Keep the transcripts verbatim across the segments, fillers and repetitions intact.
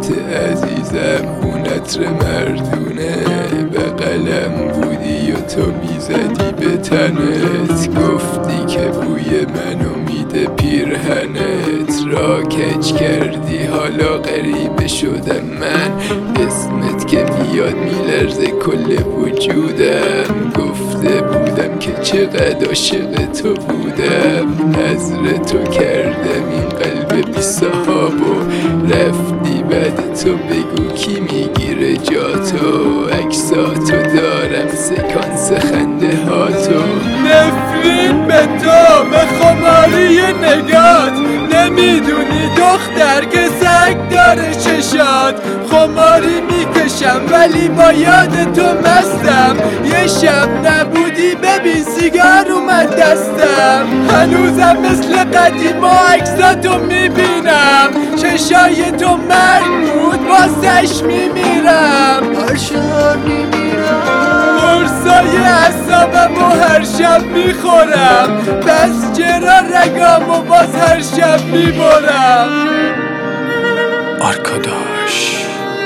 عزیزم هونتر مردونه، بغلم بودی و تو میزدی به تنت، گفتی که بوی منو میده پیرهنت، را کج کردی حالا غریبه شدم من، اسمت که میاد میلرزه کل وجودم، گفته بودم که چقدر عاشق تو بودم، نظر تو کردم این قلب بی صحابو، رفتی بعد تو بگو کی میگیره جاتو، عکساتو دارم سکانس خنده هاتو، نفرین به تو به خماری نگات، نمیدونی دختر که سگ داره چشات، خماری میکشم ولی با یاد تو مستم، یه شب نبودی ببین سیگار اومد دستم، هنوزم مثل قدیما عکساتو میبینم، چشای تو مرگ بود واسش میمیرم، هر شب میمیرم، قرصای اعصابم و هر شب میخورم، بس چرا رگام و باز هر شب میبرم. آرکاداش،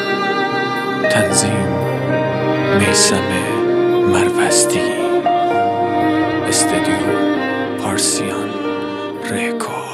تنظیم میثم مروستی، استودیو پارسیان رکورد.